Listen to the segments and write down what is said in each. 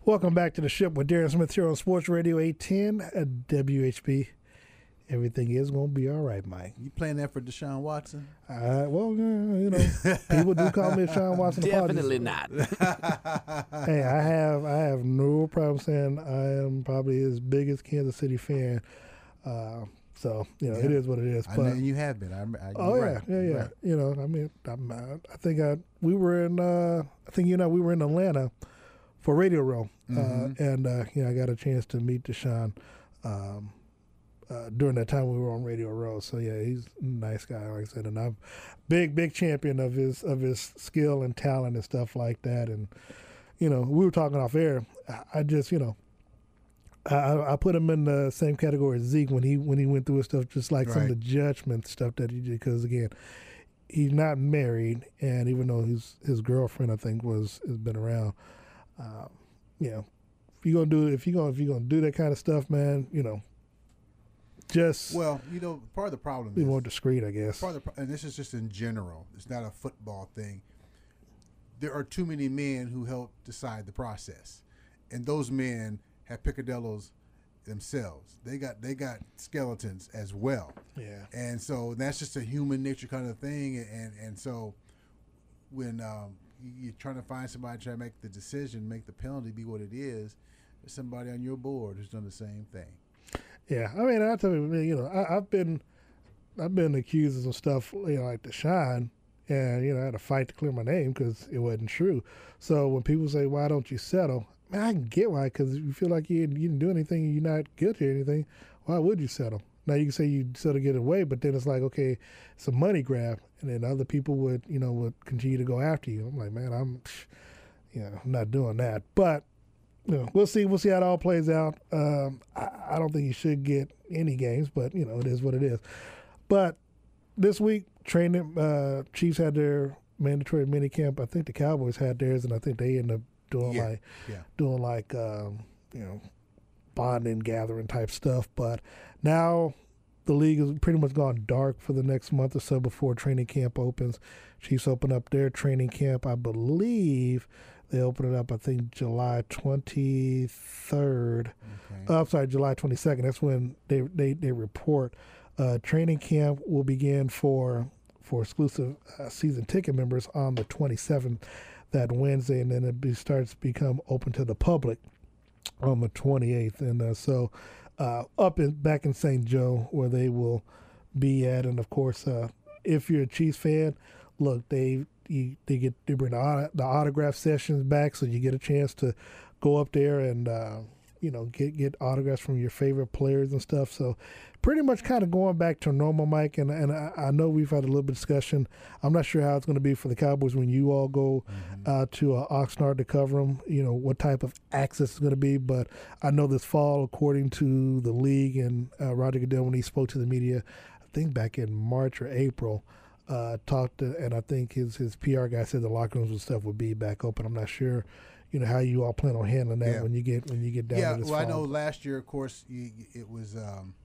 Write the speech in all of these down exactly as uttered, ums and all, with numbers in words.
Welcome back to the ship with Darren Smith here on Sports Radio eight ten at W H B. Everything is going to be all right, Mike. You playing that for Deshaun Watson? Uh, well, uh, you know, people do call me Deshaun Watson. Definitely not. Hey, I have I have no problem saying I am probably his biggest Kansas City fan. Uh, so, you know, yeah. It is what it is. I but, know you have been. I, I, oh, yeah, right. yeah, yeah. Right. You know, I mean, I'm, I think I we were in, uh, I think, you know, we were in Atlanta for Radio Row. Mm-hmm. Uh, and, uh, you know, I got a chance to meet Deshaun um, uh, during that time we were on Radio Row. So, yeah, he's a nice guy, like I said. And I'm big, big champion of his of his skill and talent and stuff like that. And, you know, we were talking off air. I, I just, you know, I, I put him in the same category as Zeke when he when he went through his stuff, just like right. some of the judgment stuff that he did. Because, again, he's not married. And even though his, his girlfriend, I think, was has been around, um, you know, if you're gonna do if you're gonna if you're gonna do that kind of stuff, man, you know, just well, you know, part of the problem be is more discreet, I guess. Part of the, and this is just in general. It's not a football thing. There are too many men who help decide the process, and those men have picadillos themselves. They got they got skeletons as well. Yeah, and so that's just a human nature kind of thing, and and so when um, you're trying to find somebody to try to make the decision, make the penalty be what it is, there's somebody on your board who's done the same thing. Yeah, I mean, I tell you, you know, I, I've been, I've been accused of some stuff, you know, like Deshaun, and you know, I had to fight to clear my name because it wasn't true. So when people say, "Why don't you settle?" Man, I can get why, because you feel like you, you didn't do anything, you're not guilty or anything. Why would you settle? Now you can say you settle to get away, but then it's like, okay, it's a money grab, and then other people would, you know, would continue to go after you. I'm like, man, I'm, you know, I'm not doing that. But you know, we'll see. We'll see how it all plays out. Um, I, I don't think you should get any games, but you know, it is what it is. But this week, training uh, Chiefs had their mandatory mini camp. I think the Cowboys had theirs, and I think they ended up doing yeah. like yeah. doing like um, you know, bonding, gathering type stuff. But now the league has pretty much gone dark for the next month or so before training camp opens. Chiefs open up their training camp, I believe. They open it up, I think, July twenty-third. Okay. Uh, I'm sorry, July twenty-second. That's when they they, they report. Uh, training camp will begin for for exclusive uh, season ticket members on the twenty-seventh, that Wednesday, and then it be, starts to become open to the public on the twenty-eighth. And uh, so uh, up in back in Saint Joe, where they will be at. And, of course, uh, if you're a Chiefs fan, look, they you, they get they bring the, the autograph sessions back, so you get a chance to go up there and uh, you know get get autographs from your favorite players and stuff. So pretty much kind of going back to normal, Mike. And and I, I know we've had a little bit of discussion. I'm not sure how it's going to be for the Cowboys when you all go mm-hmm. uh, to uh, Oxnard to cover them. You know what type of access is going to be, but I know this fall, according to the league and uh, Roger Goodell, when he spoke to the media, I think back in March or April. Uh, talked to, and I think his his P R guy said the locker rooms and stuff would be back open. I'm not sure, you know, how you all plan on handling that yeah. when you get when you get down yeah, to this well, fall. I know last year, of course, you, it was um,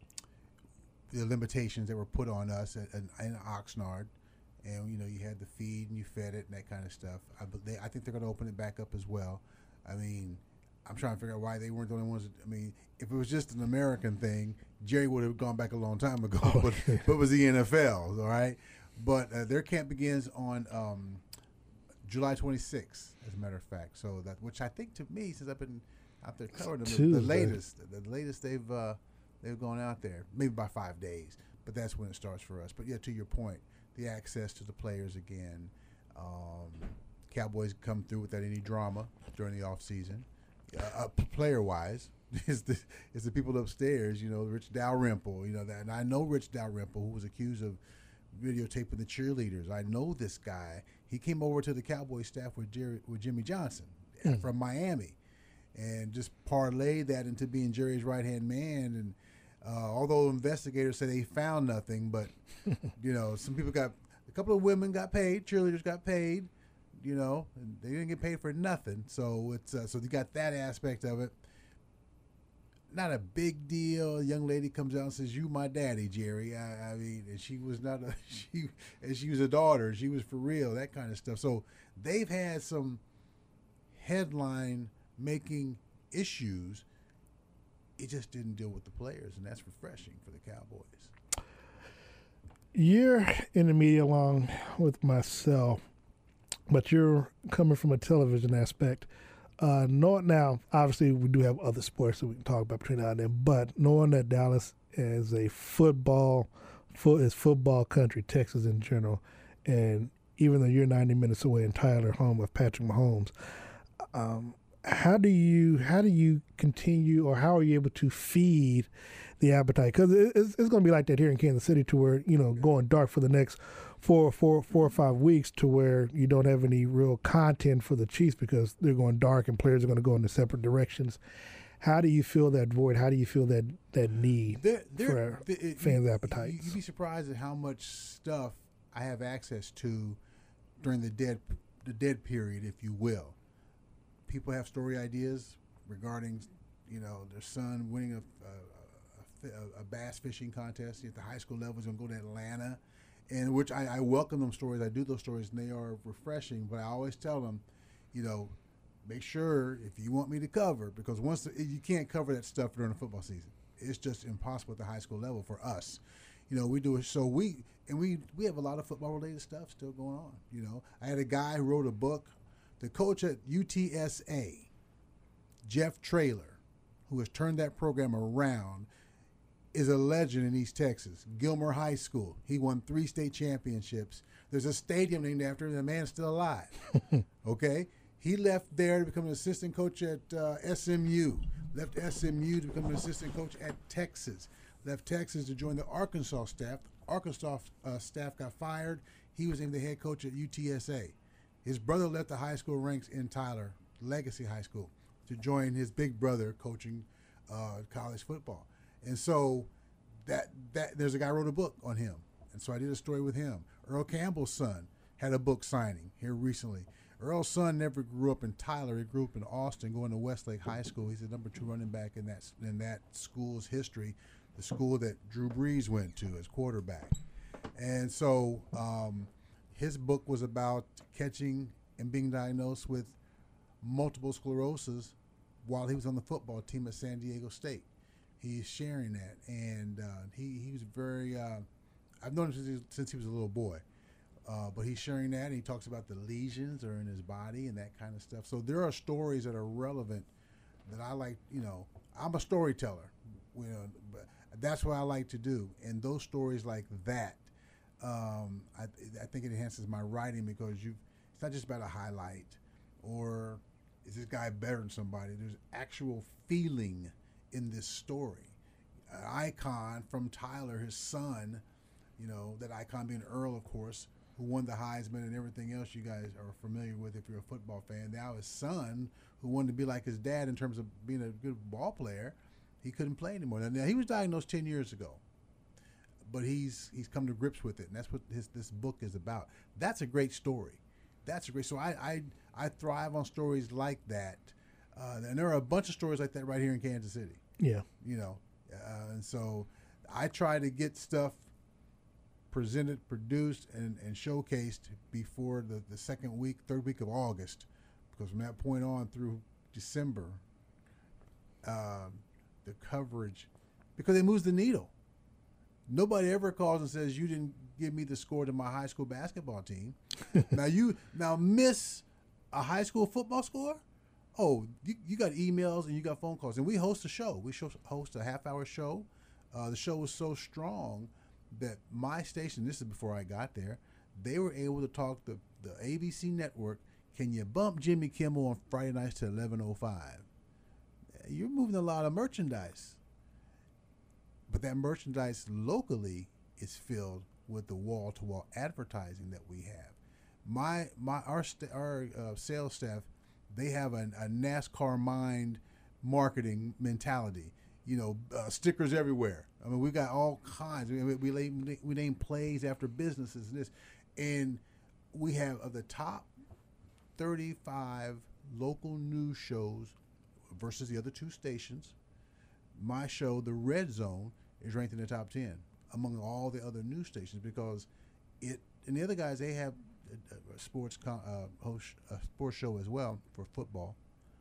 the limitations that were put on us at, at, in Oxnard, and you know, you had the feed and you fed it and that kind of stuff. I, they, I think they're going to open it back up as well. I mean, I'm trying to figure out why they weren't the only ones. That, I mean, if it was just an American thing, Jerry would have gone back a long time ago. Oh, but, yeah. but it was the N F L, all right? But uh, their camp begins on um, July twenty-sixth, as a matter of fact. So that, which I think to me, since I've been out there covering them, the, the latest, the latest they've uh, they've gone out there, maybe by five days. But that's when it starts for us. But yeah, to your point, the access to the players again. Um, Cowboys come through without any drama during the off season. Uh, uh, player wise, is the is the people upstairs. You know, Rich Dalrymple. You know that, and I know Rich Dalrymple, who was accused of videotaping the cheerleaders. I know this guy. He came over to the Cowboys staff with Jerry, with Jimmy Johnson mm. from Miami, and just parlayed that into being Jerry's right hand man. And uh, although investigators say they found nothing, but you know, some people got a couple of women got paid, cheerleaders got paid. You know, and they didn't get paid for nothing. So it's uh, so you got that aspect of it. Not a big deal. A young lady comes out and says, "You my daddy, Jerry." I, I mean, and she was not a she, and she was a daughter. She was for real. That kind of stuff. So they've had some headline making issues. It just didn't deal with the players, and that's refreshing for the Cowboys. You're in the media along with myself, but you're coming from a television aspect. Uh, knowing now, obviously, we do have other sports that we can talk about between now and then, but knowing that Dallas is a football, foot is football country, Texas in general, and even though you're ninety minutes away in Tyler, home of Patrick Mahomes, um, how do you how do you continue, or how are you able to feed the appetite? Because it's, it's going to be like that here in Kansas City, to where, you know, going dark for the next four, four, four or five weeks, to where you don't have any real content for the Chiefs because they're going dark and players are going to go in the separate directions. How do you feel that void? How do you feel that that need they're, they're, for it, fans' you, appetites? You'd be surprised at how much stuff I have access to during the dead the dead period, if you will. People have story ideas regarding, you know, their son winning a, a, a, a bass fishing contest at the high school level. Is going to go to Atlanta, and which I, I welcome them stories. I do those stories, and they are refreshing. But I always tell them, you know, make sure if you want me to cover, because once the, you can't cover that stuff during the football season. It's just impossible at the high school level for us. You know, we do it. So we and we we have a lot of football related stuff still going on. You know, I had a guy who wrote a book. The coach at U T S A, Jeff Traylor, who has turned that program around, is a legend in East Texas. Gilmer High School. He won three state championships. There's a stadium named after him. The man's still alive. Okay? He left there to become an assistant coach at uh, S M U. Left S M U to become an assistant coach at Texas. Left Texas to join the Arkansas staff. Arkansas uh, staff got fired. He was named the head coach at U T S A. His brother left the high school ranks in Tyler, Legacy High School, to join his big brother coaching uh, college football. And so that that there's a guy who wrote a book on him. And so I did a story with him. Earl Campbell's son had a book signing here recently. Earl's son never grew up in Tyler. He grew up in Austin, going to Westlake High School. He's the number two running back in that in that school's history, the school that Drew Brees went to as quarterback. And so um, his book was about catching and being diagnosed with multiple sclerosis while he was on the football team at San Diego State. He's sharing that, and uh, he, he was very, uh, I've known him since he, since he was a little boy, uh, but he's sharing that, and he talks about the lesions that are in his body and that kind of stuff. So there are stories that are relevant that I like, you know, I'm a storyteller, you know, but that's what I like to do, and those stories like that, um, I, I think it enhances my writing, because you, it's not just about a highlight or is this guy better than somebody. There's actual feeling in this story. An icon from Tyler, his son, you know, that icon being Earl, of course, who won the Heisman and everything else you guys are familiar with if you're a football fan. Now his son, who wanted to be like his dad in terms of being a good ball player, he couldn't play anymore. Now, he was diagnosed ten years ago, but he's he's come to grips with it, and that's what his this book is about. That's a great story. That's a great story. I I, I thrive on stories like that, uh, and there are a bunch of stories like that right here in Kansas City. Yeah, you know, uh, and so I try to get stuff presented, produced, and, and showcased before the, the second week, third week of August, because from that point on through December, um, the coverage, because it moves the needle. Nobody ever calls and says, you didn't give me the score to my high school basketball team. now you now miss a high school football score? Oh, you, you got emails and you got phone calls. And we host a show. We show, host a half-hour show. Uh, the show was so strong that my station, this is before I got there, they were able to talk the, the A B C network, can you bump Jimmy Kimmel on Friday nights to eleven oh five? You're moving a lot of merchandise. But that merchandise locally is filled with the wall-to-wall advertising that we have. My my our st- our uh, sales staff, they have a, a NASCAR mind marketing mentality. You know, uh, stickers everywhere. I mean, we got all kinds. We we, we, we name plays after businesses and this, and we have of the top thirty-five local news shows versus the other two stations. My show, The Red Zone, is ranked in the top ten among all the other news stations, because it and the other guys, they have a, a sports con, uh, host a sports show as well for football,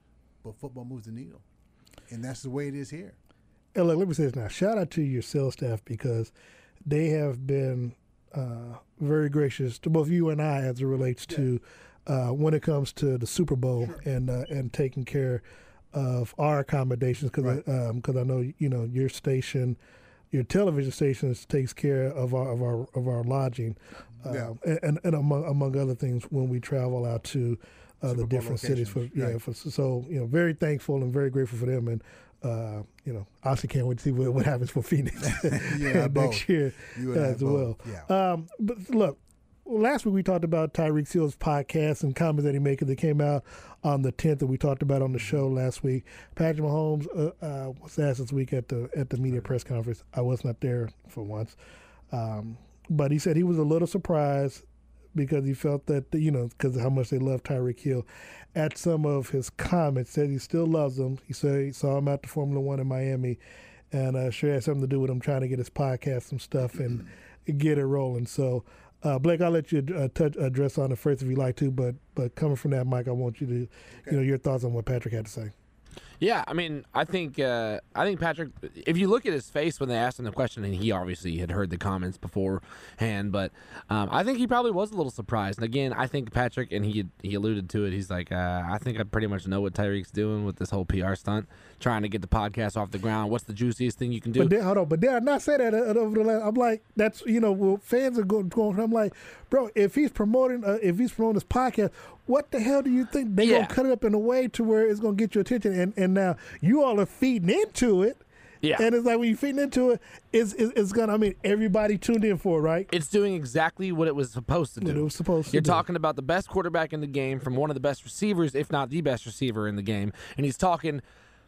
but football moves the needle, and that's the way it is here. And look, let me say this now. Shout out to your sales staff because they have been uh, very gracious to both you and I as it relates yeah. to uh, when it comes to the Super Bowl sure. and uh, and taking care of our accommodations because right. I, um, I know you know your station, your television station takes care of our of our of our lodging, uh, yeah. and and among among other things when we travel out to uh, the different cities for yeah right. for, so you know very thankful and very grateful for them and. Uh, you know, obviously can't wait to see what, what happens for Phoenix yeah, next year as well. Yeah. Um, but look, last week we talked about Tyreek Hill's podcast and comments that he made that came out on the tenth that we talked about on the show last week. Patrick Mahomes uh, uh, was asked this week at the at the media press conference. I was not there for once, um, but he said he was a little surprised because he felt that, you know, because of how much they love Tyreek Hill. At some of his comments, said he still loves him. He said he saw him at the Formula One in Miami, and uh, sure had something to do with him trying to get his podcast some stuff and get it rolling. So, uh, Blake, I'll let you uh, touch address on it first if you like to, but but coming from that, Mike, I want you to, okay. you know, your thoughts on what Patrick had to say. Yeah, I mean, I think uh, I think Patrick. If you look at his face when they asked him the question, and he obviously had heard the comments beforehand, but um, I think he probably was a little surprised. And again, I think Patrick, and he he alluded to it. He's like, uh, I think I pretty much know what Tyreek's doing with this whole P R stunt, trying to get the podcast off the ground. What's the juiciest thing you can do? But then, hold on, but did I not say that over the last? I'm like, that's you know, well, fans are going. going I'm like, bro, if he's promoting, uh, if he's promoting this podcast. What the hell do you think they're yeah. going to cut it up in a way to where it's going to get your attention? And and now you all are feeding into it. Yeah. And it's like when you're feeding into it, it's, it's, it's going to, I mean, everybody tuned in for it, right? It's doing exactly what it was supposed to do. What it was supposed to You're do. talking about the best quarterback in the game from one of the best receivers, if not the best receiver in the game. And he's talking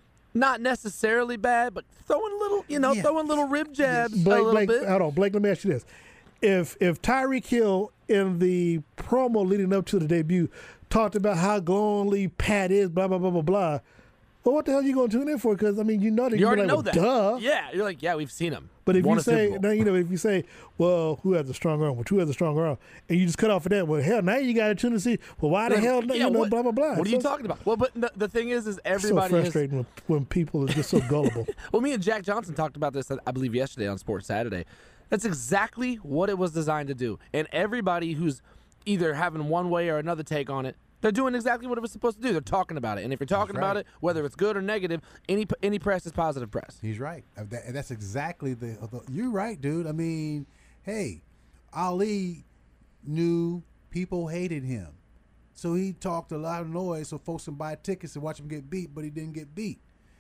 not necessarily bad, but throwing little, you know, yeah. throwing little rib jabs Blake, a little Blake, bit. Hold on, Blake, let me ask you this. If, if Tyreek Hill in the promo leading up to the debut talked about how glowingly Pat is, blah, blah, blah, blah, blah. Well, what the hell are you going to tune in for? Because, I mean, you know that you already like, know well, that. Duh. Yeah, you're like, yeah, we've seen him. But if Won you a say, Super Bowl. now, you know, if you say, well, who has a strong arm? Well, who has a strong arm? And you just cut off of that. Well, hell, now you got to tune to see, well, why the like, hell, yeah, you know, what, blah, blah, blah. What are so, you talking about? Well, but the, the thing is, is everybody so frustrating is, when, when people are just so gullible. Well, me and Jack Johnson talked about this, I believe, yesterday on Sports Saturday. That's exactly what it was designed to do. And everybody who's either having one way or another take on it, they're doing exactly what it was supposed to do. They're talking about it. And if you're talking right. about it, whether it's good or negative, any any press is positive press. He's right. And that's exactly the, the – you're right, dude. I mean, hey, Ali knew people hated him. So he talked a lot of noise so folks can buy tickets and watch him get beat, but he didn't get beat.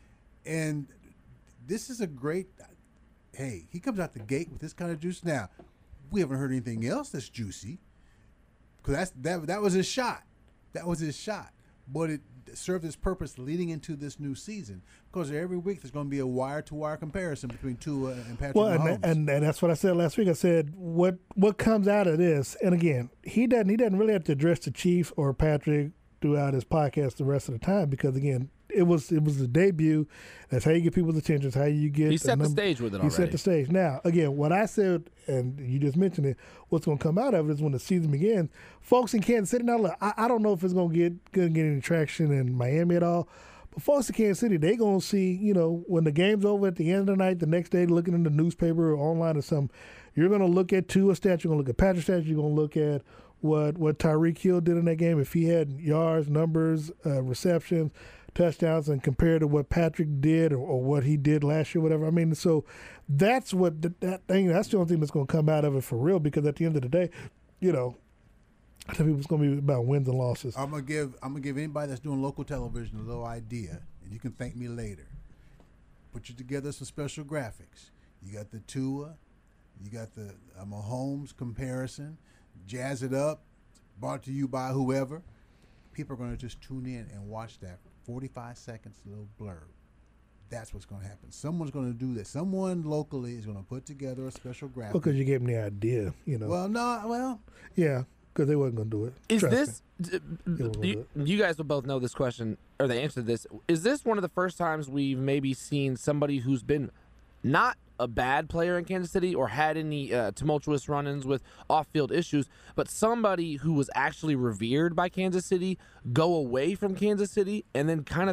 And this is a great – hey, he comes out the gate with this kind of juice. Now, we haven't heard anything else that's juicy because that's that that was his shot. That was his shot, but it served its purpose leading into this new season because every week there's going to be a wire-to-wire comparison between Tua and Patrick well, Mahomes. And, and and that's what I said last week. I said what what comes out of this, and again, he doesn't he doesn't really have to address the Chiefs or Patrick throughout his podcast the rest of the time because again, it was it was the debut. That's how you get people's attention. It's how you get. He set the, the stage with it he already. He set the stage. Now, again, what I said, and you just mentioned it, what's going to come out of it is when the season begins. Folks in Kansas City, now look, I, I don't know if it's going to get going to get any traction in Miami at all. But folks in Kansas City, they're going to see, you know, when the game's over at the end of the night, the next day, looking in the newspaper or online or something, you're going to look at Tua stats, you're going to look at Patrick stats, you're going to look at what what Tyreek Hill did in that game. If he had yards, numbers, uh, receptions, touchdowns, and compared to what Patrick did or, or what he did last year, whatever. I mean, so that's what the, that thing. That's the only thing that's going to come out of it for real. Because at the end of the day, you know, I think it's going to be about wins and losses. I'm gonna give I'm gonna give anybody that's doing local television a little idea, and you can thank me later. Put you together some special graphics. You got the Tua, you got the uh, Mahomes comparison. Jazz it up. Brought to you by whoever. People are going to just tune in and watch that forty-five seconds little blurb. That's what's going to happen. Someone's going to do that. Someone locally is going to put together a special graphic. Because you gave them the idea, you know. Well, no, well. Yeah, because they wasn't going to do it. Is Trust this, me. you, you guys will both know this question, or the answer to this. Is this one of the first times we've maybe seen somebody who's been not a bad player in Kansas City or had any uh, tumultuous run-ins with off-field issues, but somebody who was actually revered by Kansas City go away from Kansas City and then kind of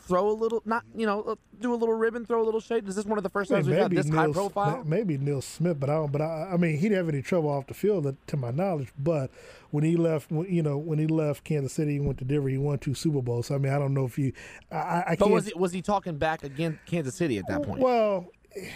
throw a little, not you know, do a little ribbon, throw a little shade? Is this one of the first times we've had this Neil, high profile? Maybe Neil Smith, but I don't. But I, I mean, he didn't have any trouble off the field, to my knowledge. But when he left, you know, when he left Kansas City, he went to Denver. He won two Super Bowls. So, I mean, I don't know if you. I, I but can't, was he, was he talking back against Kansas City at that point? Well.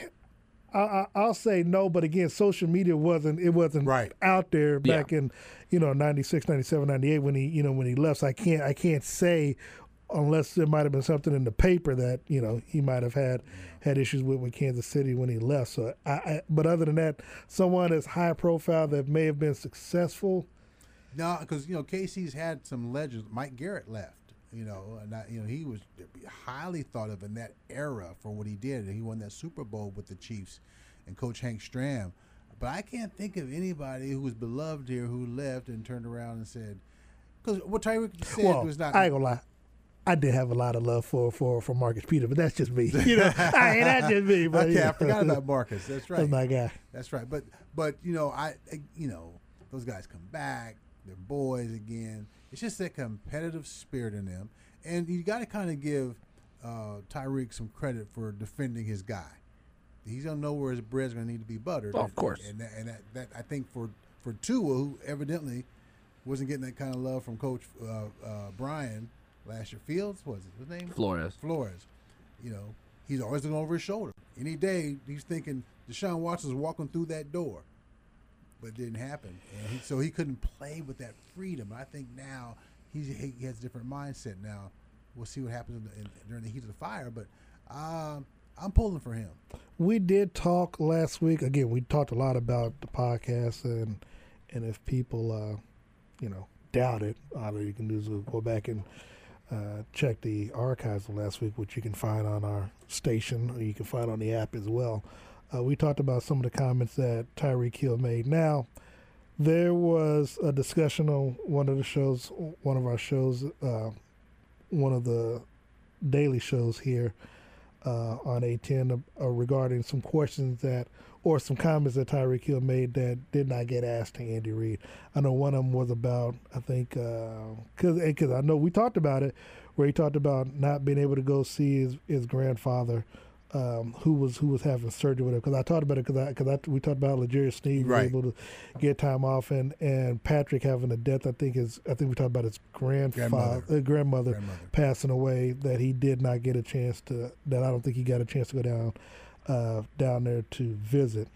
I, I, I'll say no, but again, social media wasn't it wasn't right. out there back yeah. in you know ninety-six, ninety-seven, ninety-eight when he you know when he left. So I can't I can't say unless there might have been something in the paper that you know he might have had had issues with with Kansas City when he left. So I, I but other than that, someone as high profile that may have been successful. No, because you know K C's had some legends. Mike Garrett left. You know, and I, you know he was highly thought of in that era for what he did. He won that Super Bowl with the Chiefs and Coach Hank Stram. But I can't think of anybody who was beloved here who left and turned around and said, because what Tyreek said well, was not. I ain't gonna lie. I did have a lot of love for for, for Marcus Peter, but that's just me. You know, I ain't that's just me. But, okay, you know. I forgot about Marcus. That's right. That's my guy. That's right. But but you know I you know those guys come back. They're boys again. It's just that competitive spirit in them. And you got to kind of give uh, Tyreek some credit for defending his guy. He's going to know where his bread's going to need to be buttered. Oh, of course. And, that, and that, that, I think for, for Tua, who evidently wasn't getting that kind of love from Coach uh, uh, Brian last year. Fields, was it his name? Flores. Flores. You know, he's always looking over his shoulder. Any day, he's thinking Deshaun Watson's walking through that door. But it didn't happen. And he, so he couldn't play with that freedom. I think now he's, he has a different mindset now. We'll see what happens in the, in, during the heat of the fire. But um, I'm pulling for him. We did talk last week. Again, we talked a lot about the podcast. And and if people, uh, you know, doubt it, all you can do is go back and uh, check the archives of last week, which you can find on our station or you can find on the app as well. Uh, we talked about some of the comments that Tyreek Hill made. Now, there was a discussion on one of the shows, one of our shows, uh, one of the daily shows here uh, on A ten uh, regarding some questions that, or some comments that Tyreek Hill made that did not get asked to Andy Reid. I know one of them was about, I think, because uh, because I know we talked about it, where he talked about not being able to go see his, his grandfather. Um, who was who was having surgery with him? Because I talked about it because I because I, we talked about L'Jarius Sneed right. being able to get time off and, and Patrick having a death. I think is I think we talked about his grandfather grandmother. Uh, grandmother, grandmother passing away, that he did not get a chance to, that I don't think he got a chance to go down uh, down there to visit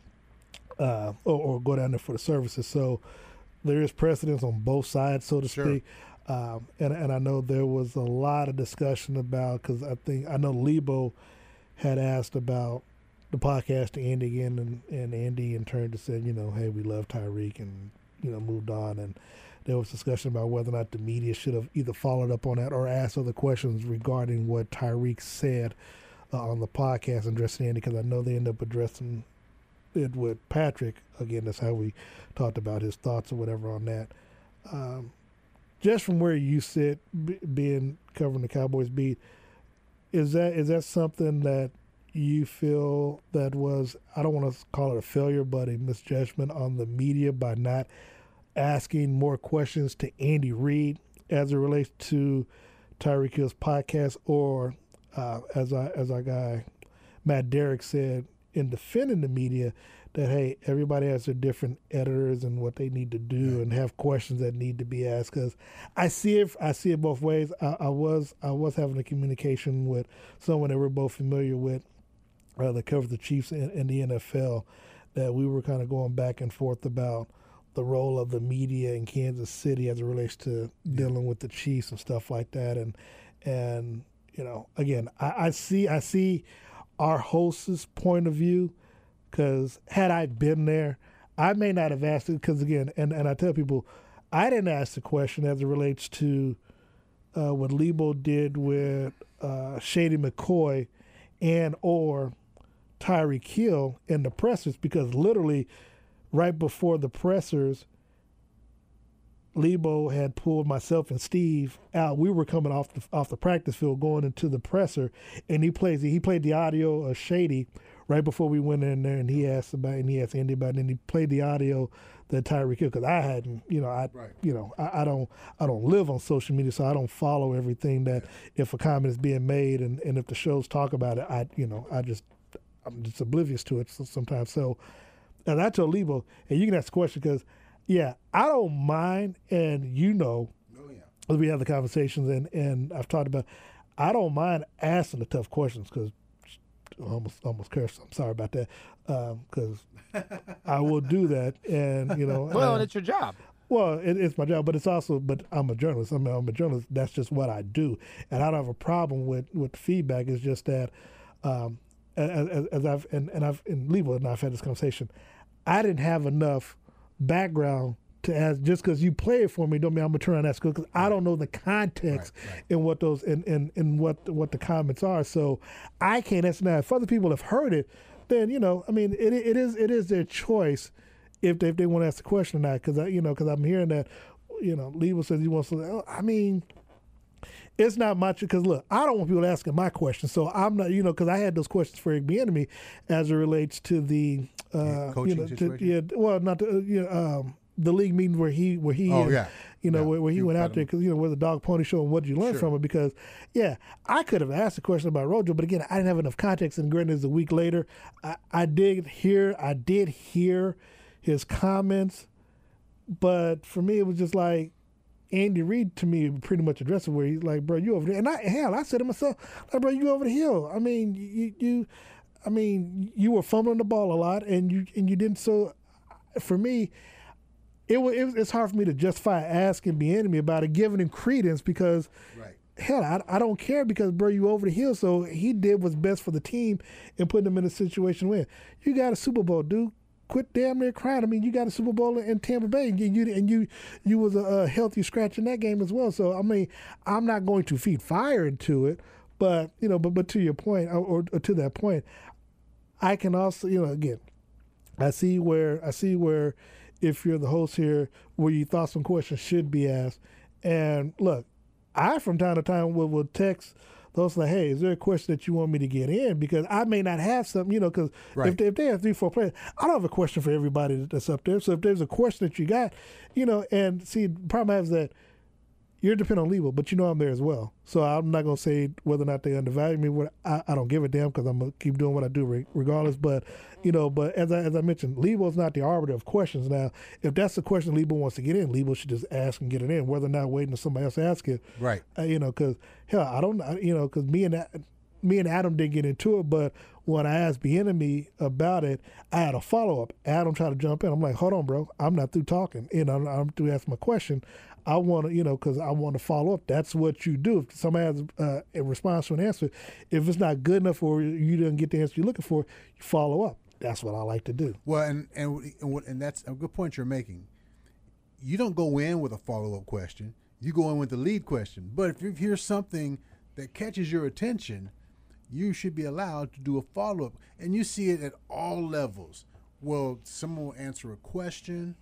uh, or, or go down there for the services. So there is precedence on both sides, so to sure. speak. Um, and and I know there was a lot of discussion about, because I think I know Lebo had asked about the podcast to Andy again, and, and Andy in turn just said, you know, hey, we love Tyreek, and, you know, moved on. And there was discussion about whether or not the media should have either followed up on that or asked other questions regarding what Tyreek said uh, on the podcast and addressing Andy, because I know they ended up addressing it with Patrick. Again, that's how we talked about his thoughts or whatever on that. Um, just from where you sit, b- being covering the Cowboys beat, Is that is that something that you feel that was, I don't want to call it a failure, but a misjudgment on the media by not asking more questions to Andy Reid as it relates to Tyreek Hill's podcast, or uh, as I as our guy Matt Derrick said in defending the media, that hey, everybody has their different editors and what they need to do and have questions that need to be asked. Because I see it, I see it both ways. I, I was I was having a communication with someone that we're both familiar with, uh, that covers the Chiefs in, in the N F L, that we were kind of going back and forth about the role of the media in Kansas City as it relates to dealing with the Chiefs and stuff like that. And and you know, again, I, I see I see our host's point of view. Because had I been there, I may not have asked it. Because again, and, and I tell people, I didn't ask the question as it relates to uh, what Lebo did with uh, Shady McCoy and or Tyreek Hill in the pressers, because literally right before the pressers, Lebo had pulled myself and Steve out. We were coming off the off the practice field going into the presser, and he plays he played the audio of Shady right before we went in there, and he asked about, and he asked Andy about, it, and he played the audio that Tyreek Hill, because I hadn't, you know, I, Right. you know, I, I don't, I don't live on social media, so I don't follow everything that if a comment is being made, and, and if the shows talk about it, I, you know, I just, I'm just oblivious to it sometimes. So, and I told Lebo, and you can ask the question because, yeah, I don't mind, and you know, Oh yeah. as we have the conversations, and, and I've talked about, I don't mind asking the tough questions because I almost almost cursed. I'm sorry about that because um, I will do that, and you know. Well, and, and it's your job. Well, it, it's my job, but it's also, but I'm a journalist. I mean, I'm a journalist. That's just what I do, and I don't have a problem with with feedback. It's just that, um, as, as, as I've and, and I've and Lebo and I've had this conversation, I didn't have enough background to ask. Just because you play it for me, don't mean I'm gonna turn around and ask because I don't know the context Right, right. in what those in, in, in what what the comments are. So I can't answer now. If other people have heard it, then you know, I mean, it it is it is their choice if they, if they want to ask the question or not. Because I you know because I'm hearing that, you know, Lebo says he wants to. Oh, I mean. It's not much because look, I don't want people asking my questions, so I'm not, you know, because I had those questions for Eric Bieniemy as it relates to the, uh, Yeah, coaching you know, to, situation? yeah, well, not the, uh, you know, um, the league meeting where he, where he, Oh, and, yeah. you know, Yeah. where, where he You went cut out there him. because you know, with the dog pony show and what did you learn Sure. from it? Because yeah, I could have asked a question about Rojo, but again, I didn't have enough context. And granted, it's a week later. I, I did hear, I did hear his comments, but for me, it was just like. Andy Reid to me pretty much addressed it where he's like, bro, you over there. And I, hell, I said to myself, like, bro, you over the hill. I mean, you, you, I mean, you were fumbling the ball a lot and you, and you didn't. So for me, it was, it was it's hard for me to justify asking Bieniemy about it, giving him credence because Right. hell, I, I don't care because, bro, you over the hill. So he did what's best for the team and putting them in a situation where you got a Super Bowl, dude. Quit damn near crying. I mean, you got a Super Bowl in Tampa Bay, and you and you you was a, a healthy scratch in that game as well. So I mean, I'm not going to feed fire into it, but you know, but but to your point, or, or to that point, I can also, you know, again, I see where I see where if you're the host here, where you thought some questions should be asked, and look, I from time to time will, will text. Those like, hey, is there a question that you want me to get in? Because I may not have something, you know, because Right. if, they, if they have three, four players, I don't have a question for everybody that's up there. So if there's a question that you got, you know, and see, the problem I have is that you're dependent on Lebo, but you know I'm there as well. So I'm not going to say whether or not they undervalue me. What I, I don't give a damn because I'm going to keep doing what I do re- regardless. But, you know, but as I, as I mentioned, Lebo's not the arbiter of questions. Now, if that's the question Lebo wants to get in, Lebo should just ask and get it in, whether or not waiting for somebody else to ask it. Right. Uh, you know, because, hell, I don't, I, you know, because me and me and Adam didn't get into it, but when I asked Bieniemy about it, I had a follow-up. Adam tried to jump in. I'm like, hold on, bro. I'm not through talking. You know, I'm, I'm through asking my question. I want to, you know, because I want to follow up. That's what you do. If somebody has uh, a response to an answer, if it's not good enough or you didn't get the answer you're looking for, you follow up. That's what I like to do. Well, and and and, what, and that's a good point you're making. You don't go in with a follow-up question. You go in with the lead question. But if you hear something that catches your attention, you should be allowed to do a follow-up. And you see it at all levels. Well, someone will answer a question.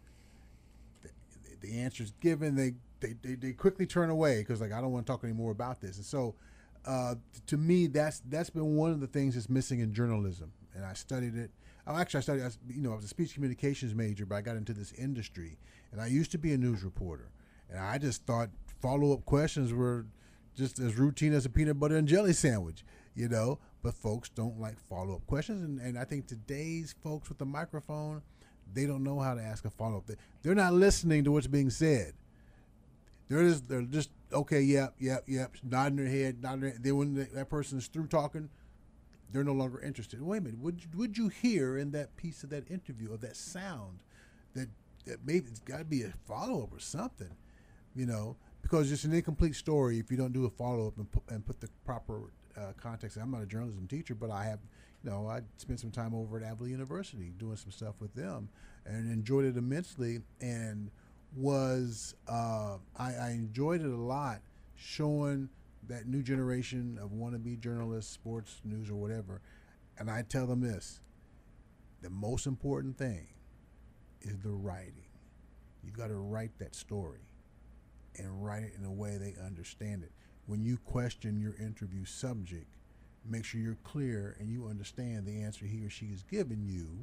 The, the answer is given. They, they, they, they quickly turn away because, like, I don't want to talk anymore about this. And so, uh, to me, that's that's been one of the things that's missing in journalism. And I studied it. Oh, actually, I studied, I, you know, I was a speech communications major, but I got into this industry. And I used to be a news reporter. And I just thought follow-up questions were just as routine as a peanut butter and jelly sandwich, you know. But folks don't like follow-up questions. And, and I think today's folks with the microphone, they don't know how to ask a follow-up. They, they're not listening to what's being said. They're just, they're just okay, yep, yep, yep, nodding their head, nodding their head. Then when that person is through talking, they're no longer interested. Wait a minute, would would you hear in that piece of that interview, of that sound, that, that maybe it's got to be a follow-up or something, you know? Because it's an incomplete story if you don't do a follow-up and put, and put the proper uh, context. I'm not a journalism teacher, but I have, you know, I spent some time over at Avila University doing some stuff with them and enjoyed it immensely, and was, uh, I, I enjoyed it a lot, showing that new generation of wannabe journalists, sports news or whatever. And I tell them this, the most important thing is the writing. You've got to write that story and write it in a way they understand it. When you question your interview subject, make sure you're clear and you understand the answer he or she is giving you.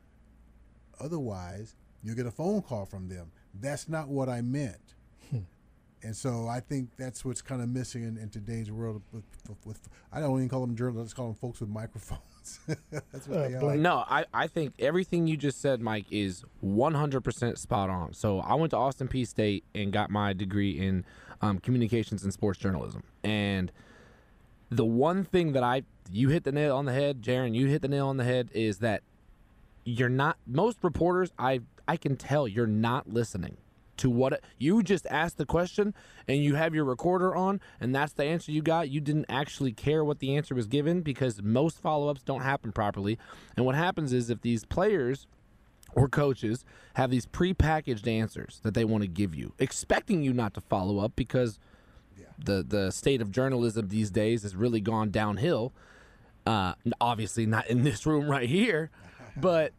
Otherwise, you'll get a phone call from them. That's not what I meant. Hmm. And so I think that's what's kind of missing in, in today's world. With, with, with I don't even call them journalists. Let's call them folks with microphones. That's what uh, they are. No, I, I think everything you just said, Mike, is one hundred percent spot on. So I went to Austin Peay State and got my degree in um, communications and sports journalism. And the one thing that I, you hit the nail on the head, Jaron, you hit the nail on the head, is that you're not, most reporters, I I can tell you're not listening to what it, you just asked the question and you have your recorder on and that's the answer you got. You didn't actually care what the answer was given because most follow-ups don't happen properly. And what happens is if these players or coaches have these pre-packaged answers that they want to give you, expecting you not to follow up because yeah. the, the state of journalism these days has really gone downhill. Uh, obviously not in this room right here, but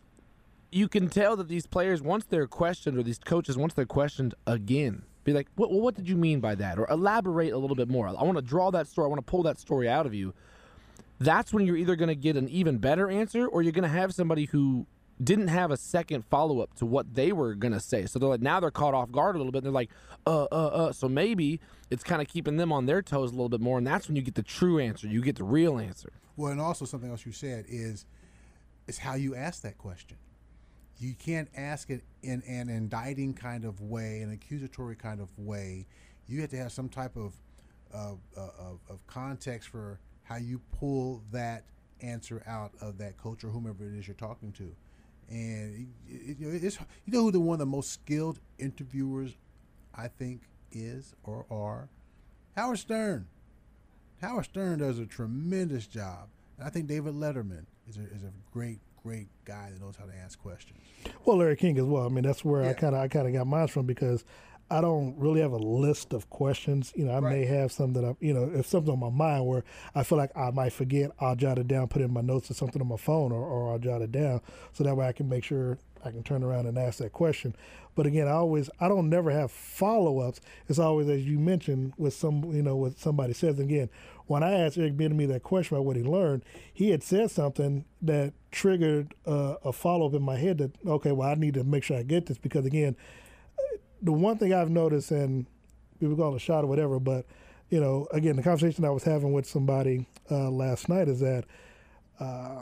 you can tell that these players, once they're questioned, or these coaches, once they're questioned again, be like, what, well, what did you mean by that? Or elaborate a little bit more. I want to draw that story. I want to pull that story out of you. That's when you're either going to get an even better answer or you're going to have somebody who didn't have a second follow-up to what they were going to say. So they're like, now they're caught off guard a little bit. And they're like, uh, uh, uh. So maybe it's kind of keeping them on their toes a little bit more, and that's when you get the true answer. You get the real answer. Well, and also something else you said is, is how you ask that question. You can't ask it in an indicting kind of way, an accusatory kind of way. You have to have some type of uh, of, of context for how you pull that answer out of that coach or whomever it is you're talking to. And it, it, it's, you know who the one of the most skilled interviewers I think is or are? Howard Stern. Howard Stern does a tremendous job. And I think David Letterman is a, is a great great guy that knows how to ask questions. Well, Larry King as well. I mean, that's where yeah. I kind of I kind of got mine from because I don't really have a list of questions. You know, I right. may have some that I, you know, if something on my mind where I feel like I might forget, I'll jot it down, put it in my notes or something on my phone, or, or I'll jot it down so that way I can make sure I can turn around and ask that question. But again, I always, I don't never have follow-ups. It's always, as you mentioned, with some, you know, what somebody says. Again, when I asked Eric Bieniemy that question about what he learned, he had said something that triggered uh, a follow-up in my head that, okay, well, I need to make sure I get this because, again, the one thing I've noticed, and people call it a shot or whatever, but, you know, again, the conversation I was having with somebody uh, last night is that uh,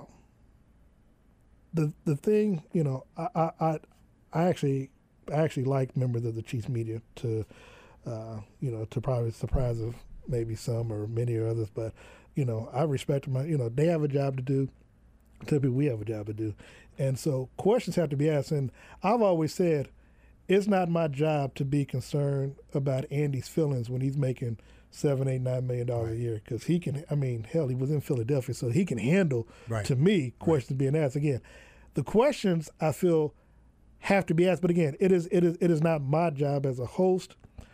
the the thing, you know, I I, I, I actually I actually like members of the Chiefs media to, uh, you know, to probably surprise of maybe some or many or others, but, you know, I respect them. You know, they have a job to do. Typically, we have a job to do. And so questions have to be asked. And I've always said, it's not my job to be concerned about Andy's feelings when he's making seven, eight, nine million dollars right. a year because he can. I mean, hell, he was in Philadelphia, so he can handle. Right. To me, questions right. being asked. Again, the questions I feel have to be asked, but again, it is it is it is not my job as a host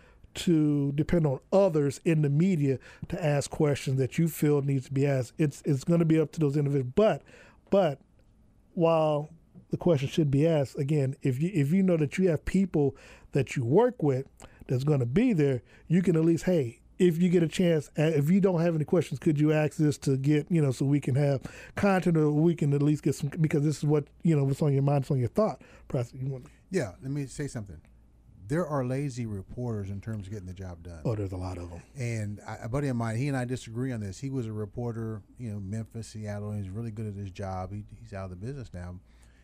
to depend on others in the media to ask questions that you feel needs to be asked. It's it's going to be up to those individuals. But but while the question should be asked, again, if you if you know that you have people that you work with that's going to be there, you can at least, hey, if you get a chance, if you don't have any questions, could you ask this to get, you know, so we can have content or we can at least get some, because this is what, you know, what's on your mind, it's on your thought process. You want yeah, let me say something. There are lazy reporters in terms of getting the job done. Oh, there's a lot of them. And a buddy of mine, he and I disagree on this. He was a reporter, you know, Memphis, Seattle, and he's really good at his job. He, he's out of the business now.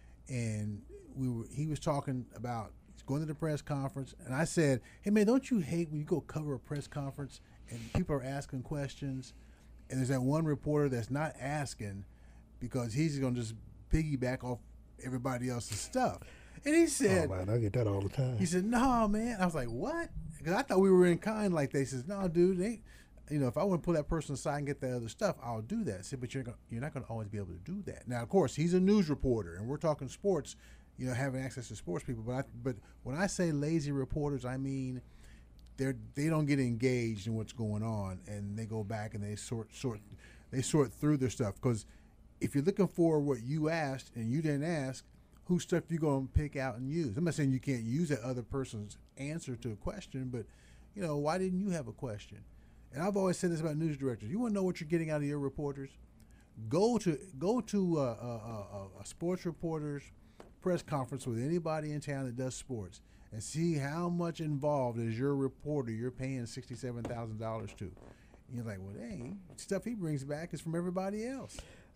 And we were, he was talking about he's going to the press conference, and I said, hey, man, don't you hate when you go cover a press conference and people are asking questions, and there's that one reporter that's not asking because he's going to just piggyback off everybody else's stuff. And he said, oh, man, I get that all the time. He said, no, man. I was like, what? Because I thought we were in kind like they says, no, dude, they, you know, if I want to pull that person aside and get that other stuff, I'll do that. I said, but you're gonna, you're not going to always be able to do that. Now, of course, he's a news reporter, and we're talking sports, you know, having access to sports people. But I, but when I say lazy reporters, I mean they they don't get engaged in what's going on, and they go back and they sort sort they sort through their stuff. Because if you're looking for what you asked and you didn't ask, whose stuff you going to pick out and use? I'm not saying you can't use that other person's answer to a question, but, you know, why didn't you have a question? and I've always said this about news directors. You want to know what you're getting out of your reporters? Go to go to a, a, a, a sports reporter's press conference with anybody in town that does sports, and see how much involved is your reporter you're paying sixty-seven thousand dollars to. And you're like, well, dang, stuff he brings back is from everybody else.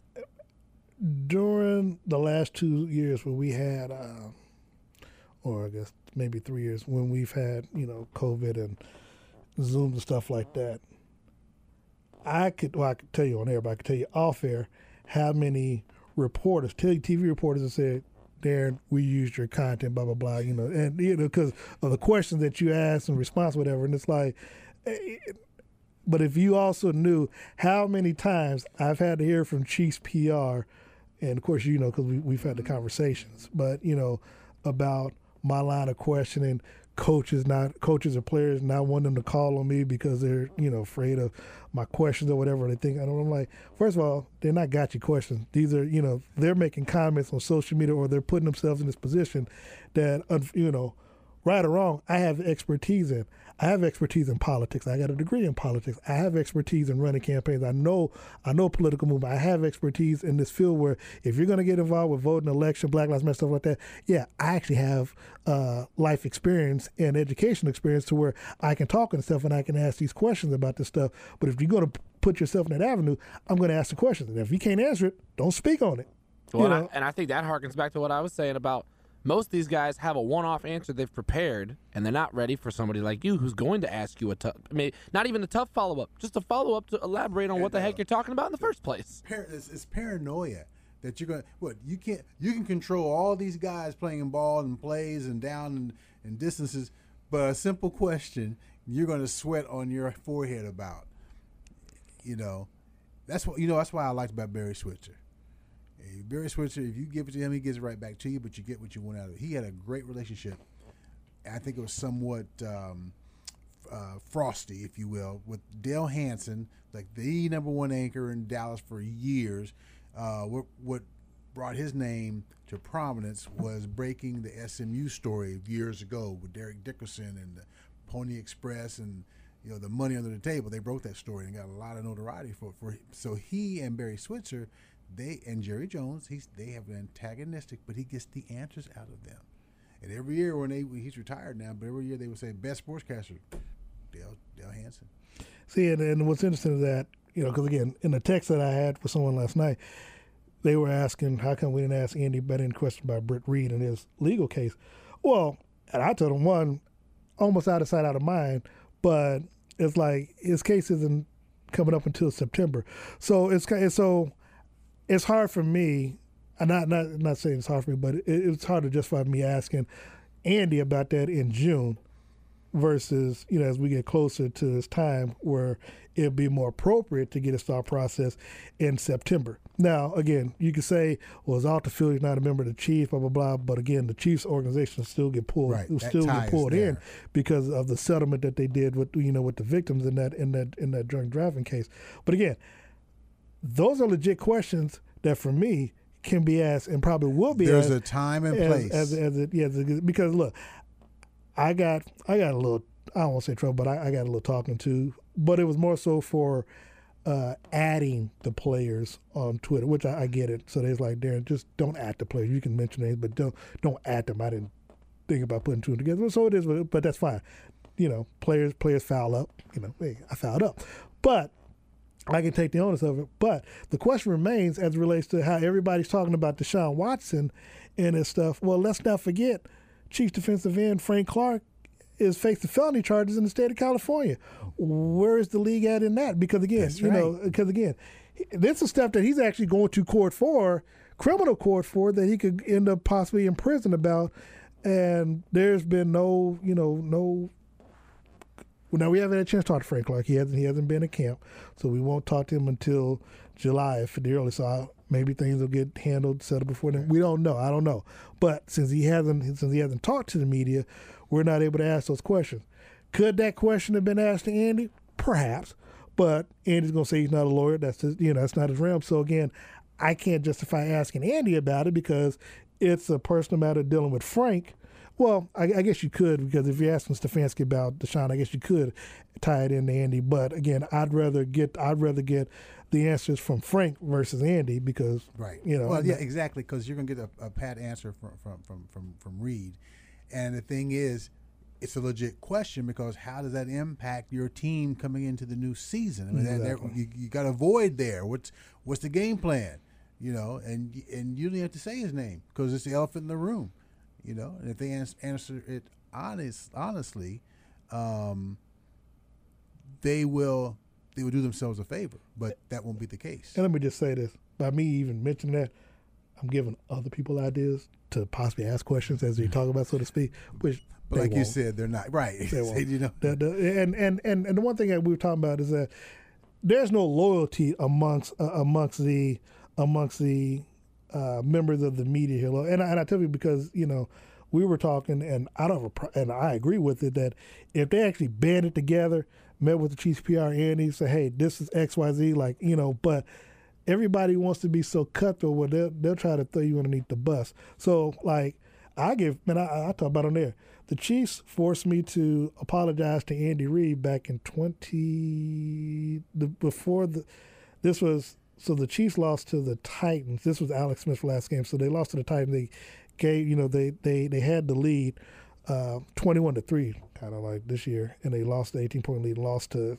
During the last two years when we had, uh, or I guess maybe three years, when we've had, you know, COVID and Zoom and stuff like that, I could, well, I could tell you on air, but I could tell you off air how many reporters, T V reporters that said, Darren, we used your content, blah, blah, blah, you know, and, you know, because of the questions that you asked and response, whatever. And it's like, but if you also knew how many times I've had to hear from Chiefs P R, and of course, you know, because we, we've had the conversations, but, you know, about my line of questioning, coaches not coaches or players not wanting them to call on me because they're, you know, afraid of my questions or whatever they think. And I'm like, first of all, they're not got your questions. These are, you know, they're making comments on social media or they're putting themselves in this position that, you know, right or wrong, I have expertise in. I have expertise in politics. I got a degree in politics. I have expertise in running campaigns. I know I know political movement. I have expertise in this field where if you're going to get involved with voting, election, Black Lives Matter, stuff like that, yeah, I actually have uh, life experience and education experience to where I can talk and stuff and I can ask these questions about this stuff. But if you're going to put yourself in that avenue, I'm going to ask the questions. And if you can't answer it, don't speak on it. Well, you know? I, and I think that harkens back to what I was saying about most of these guys have a one-off answer they've prepared, and they're not ready for somebody like you who's going to ask you a tough, I mean, not even a tough follow-up, just a follow-up to elaborate on what the heck you're talking about in the first place. It's, it's paranoia that you're going to, what, you can't, you can control all these guys playing ball and plays and down and, and distances, but a simple question you're going to sweat on your forehead about. You know, that's what, you know, that's why I liked about Barry Switzer. Barry Switzer, if you give it to him, he gives it right back to you, but you get what you want out of it. He had a great relationship. I think it was somewhat um, uh, frosty, if you will, with Dale Hansen, like the number one anchor in Dallas for years. Uh, what, what brought his name to prominence was breaking the S M U story years ago with Derek Dickerson and the Pony Express and, you know, the money under the table. They broke that story and got a lot of notoriety for it. For, so he and Barry Switzer, They and Jerry Jones, he's they have an antagonistic, but he gets the answers out of them. And every year when they he's retired now, but every year they would say best sportscaster, Dale Dale Hansen. See, and, and what's interesting is that, you know, because again, in the text that I had for someone last night, they were asking how come we didn't ask Andy Betty any question about Britt Reed and his legal case. Well, and I told him one, almost out of sight, out of mind, but it's like his case isn't coming up until September, so it's so. It's hard for me. I'm not not not saying it's hard for me, but it, it's hard to justify me asking Andy about that in June versus, you know, as we get closer to this time where it'd be more appropriate to get a start process in September. Now, again, you could say, well, it's off the field, he's not a member of the Chiefs, blah, blah, blah. But again, the Chiefs organization still get pulled, right. still get pulled in because of the settlement that they did with, you know, with the victims in that in that in that drunk driving case. But again, those are legit questions that, for me, can be asked and probably will be There's asked. There's a time and as, place. As, as, as it, yeah, because, look, I got I got a little, I don't want to say trouble, but I, I got a little talking to. But it was more so for uh, adding the players on Twitter, which I, I get it. So they're like, Darren, just don't add the players. You can mention names, but don't don't add them. I didn't think about putting two together. So it is, but that's fine. You know, players players foul up. You know, hey, I fouled up. But I can take the onus of it. But the question remains as it relates to how everybody's talking about Deshaun Watson and his stuff. Well, let's not forget Chiefs defensive end Frank Clark is facing felony charges in the state of California. Where is the league at in that? Because again, That's you right. know, because again, this is stuff that he's actually going to court for, criminal court for, that he could end up possibly in prison about. And there's been no, you know, no. Well, now we haven't had a chance to talk to Frank Clark. He hasn't. He hasn't been at camp, so we won't talk to him until July if the early. So I, maybe things will get handled, settled before then. We don't know. I don't know. But since he hasn't, since he hasn't talked to the media, we're not able to ask those questions. Could that question have been asked to Andy? Perhaps, but Andy's gonna say he's not a lawyer. That's his, you know, that's not his realm. So again, I can't justify asking Andy about it because it's a personal matter dealing with Frank Well, I, I guess you could, because if you're asking Stefanski about Deshaun, I guess you could tie it into Andy. But again, I'd rather get I'd rather get the answers from Frank versus Andy, because right. You know, well, yeah, exactly, because you're gonna get a, a pat answer from from from from from Reed, and the thing is, it's a legit question, because how does that impact your team coming into the new season? I mean, exactly. that, you, you got a void there. What's what's the game plan? You know, and and you don't have to say his name, because it's the elephant in the room. You know, and if they ans- answer it honest, honestly, um, they will they will do themselves a favor. But that won't be the case. And let me just say this: by me even mentioning that, I'm giving other people ideas to possibly ask questions as we talk about, so to speak. Which, but like won't. you said, they're not right. They won't. You know, the, the, and, and and and the one thing that we were talking about is that there's no loyalty amongst uh, amongst the amongst the uh, members of the media here. And I, and I tell you, because you know, we were talking, and I don't have a pro- and I agree with it, that if they actually banded together, met with the Chiefs P R, Andy, say, hey, this is X Y Z, like, you know, but everybody wants to be so cutthroat where they'll, they'll try to throw you underneath the bus. So, like, I give, man, I, I talk about on there. The Chiefs forced me to apologize to Andy Reid back in twenty, the, before the, this was, so the Chiefs lost to the Titans. This was Alex Smith's last game. So they lost to the Titans. They gave, you know, they, they, they had the lead uh, twenty-one to three, kind of like this year, and they lost the eighteen-point lead, lost to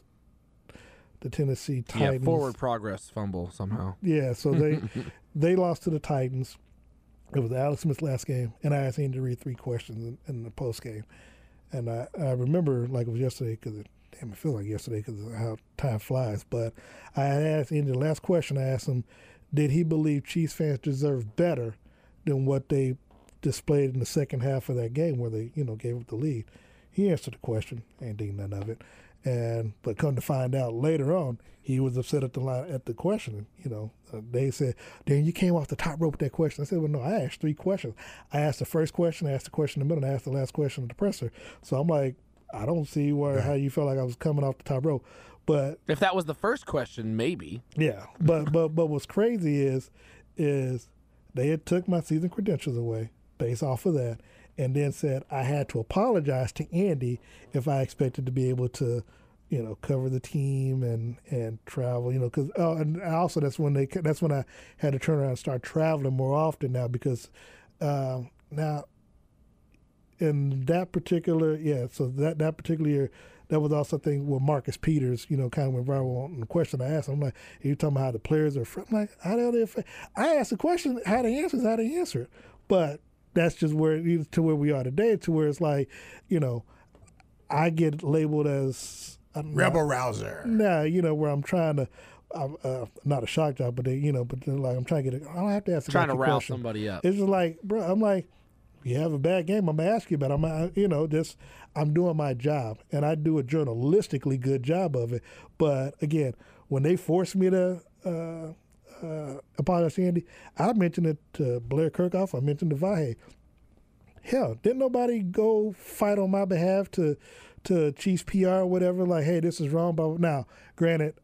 the Tennessee Titans. Yeah, forward progress fumble somehow. Yeah, so they they lost to the Titans. It was Alex Smith's last game, and I asked Andy Reid three questions in, in the post game, and I, I remember like it was yesterday, because it, damn, it feels like yesterday because of how time flies. But I asked Andy the last question. I asked him, did he believe Chiefs fans deserve better than what they displayed in the second half of that game, where they, you know, gave up the lead? He answered the question, ain't think none of it. And but come to find out later on, he was upset at the line at the question. You know, uh, they said, "Dan, you came off the top rope with that question." I said, "Well, no, I asked three questions. I asked the first question, I asked the question in the middle, and I asked the last question at the presser." So I'm like, I don't see where how you felt like I was coming off the top rope. But if that was the first question, maybe. Yeah, but but but what's crazy is is they had took my season credentials away based off of that, and then said I had to apologize to Andy if I expected to be able to, you know, cover the team and, and travel, you know, because oh, and also that's when they that's when I had to turn around and start traveling more often now, because uh, now in that particular yeah, so that that particular year, that was also a thing with Marcus Peters, you know, kind of went viral on the question I asked him. I'm like, you're talking about how the players are. I'm like, how do they? I asked the question, how they answer is how they answer it, but that's just where to where we are today, to where it's like, you know, I get labeled as rebel rouser. Nah, you know, where I'm trying to, I'm uh, not a shock job, but they, you know, but they're like I'm trying to get. A, I don't have to ask. Trying to rouse question. somebody up. It's just like, bro, I'm like, you have a bad game, I'm gonna ask you about it. I'm, uh, you know, just I'm doing my job, and I do a journalistically good job of it. But again, when they force me to. Uh, Uh, apologize to Andy, I mentioned it to Blair Kirkhoff, I mentioned to Vahe. Hell, didn't nobody go fight on my behalf to to Chiefs P R or whatever, like, hey, this is wrong. But now, granted,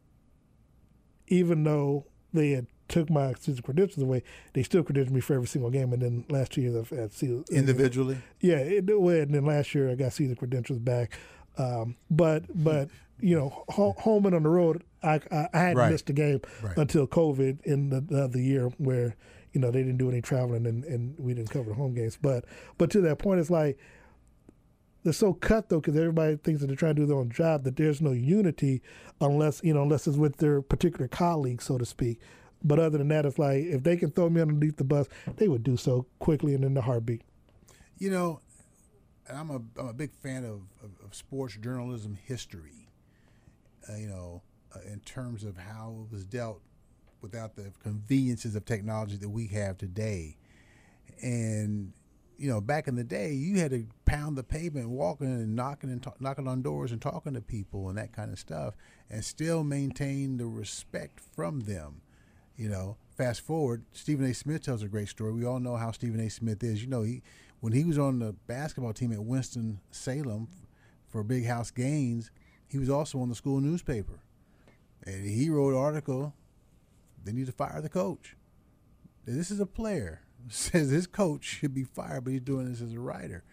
even though they had took my season credentials away, they still credentialed me for every single game. And then last year, I've had season, individually? Yeah, it, and then last year I got season credentials back. Um, but, but you know, ho- home and on the road, I, I, I hadn't right. missed a game right. until COVID in the, the other year, where, you know, they didn't do any traveling and, and we didn't cover the home games. But but to that point, it's like they're so cutthroat because everybody thinks that they're trying to do their own job, that there's no unity unless, you know, unless it's with their particular colleagues, so to speak. But other than that, it's like if they can throw me underneath the bus, they would do so quickly and in a heartbeat. You know, I'm a I'm a big fan of, of, of sports journalism history. Uh, you know, uh, in terms of how it was dealt without the conveniences of technology that we have today. And, you know, back in the day, you had to pound the pavement, walking and knocking and ta- knocking on doors and talking to people and that kind of stuff, and still maintain the respect from them. You know, fast forward, Stephen A. Smith tells a great story. We all know how Stephen A. Smith is. You know, he when he was on the basketball team at Winston-Salem for Big House Gaines, he was also on the school newspaper. And he wrote an article, they need to fire the coach. This is a player. Says his coach should be fired, but he's doing this as a writer.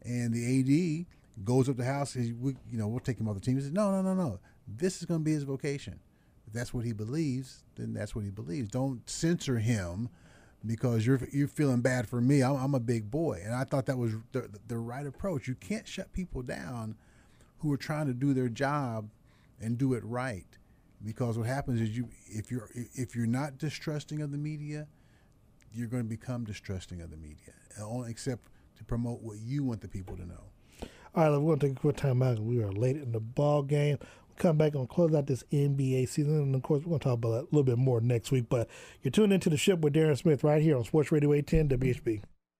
And the A D goes up to the house. He, we, you know, we'll take him off the team. He says, no, no, no, no. This is going to be his vocation. If that's what he believes, then that's what he believes. Don't censor him because you're you're feeling bad for me. I'm, I'm a big boy. And I thought that was the, the right approach. You can't shut people down who are trying to do their job and do it right. Because what happens is you if you're if you're not distrusting of the media, you're going to become distrusting of the media, only except to promote what you want the people to know. All right, we're going to take a quick time out. We are late in the ball game. We'll come back and close out this N B A season. And, of course, we're going to talk about that a little bit more next week. But you're tuned into The Ship with Darren Smith right here on Sports Radio eight ten W H B.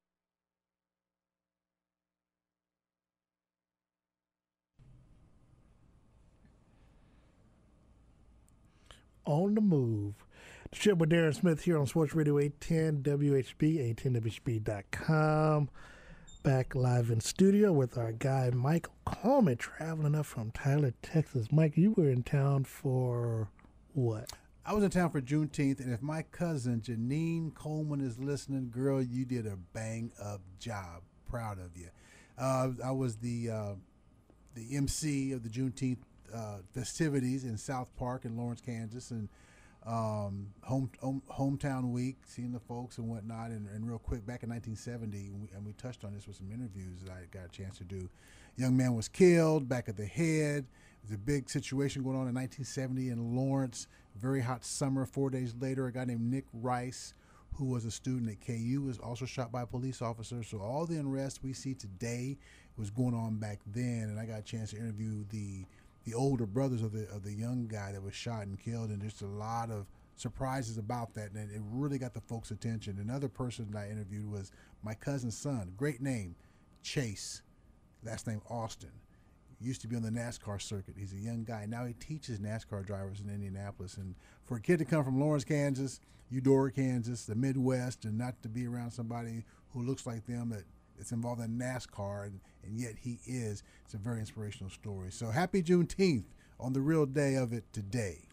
On the move. The Ship with Darren Smith here on Sports Radio eight ten W H B, eight ten W H B dot com. Back live in studio with our guy Michael Coleman, traveling up from Tyler, Texas. Mike, you were in town for what? I was in town for Juneteenth, and if my cousin Janine Coleman is listening, girl, you did a bang-up job. Proud of you. Uh, I was the uh, the M C of the Juneteenth uh, festivities in South Park in Lawrence, Kansas, and um, home, home hometown week, seeing the folks and whatnot. And, and real quick, back in nineteen seventy, and we, and we touched on this with some interviews that I got a chance to do. A young man was killed, back at the head. It was a big situation going on in nineteen seventy in Lawrence. Very hot summer. Four days later, a guy named Nick Rice, who was a student at K U, was also shot by a police officer. So all the unrest we see today was going on back then. And I got a chance to interview the the older brothers of the of the young guy that was shot and killed, and just a lot of surprises about that, and it really got the folks' attention. Another person that I interviewed was my cousin's son, great name, Chase, last name Austin. Used to be on the NASCAR circuit. He's a young guy. Now he teaches NASCAR drivers in Indianapolis. And for a kid to come from Lawrence, Kansas, Eudora, Kansas, the Midwest, and not to be around somebody who looks like them that it's involved in NASCAR, and, and yet he is. It's a very inspirational story. So happy Juneteenth on the real day of it today.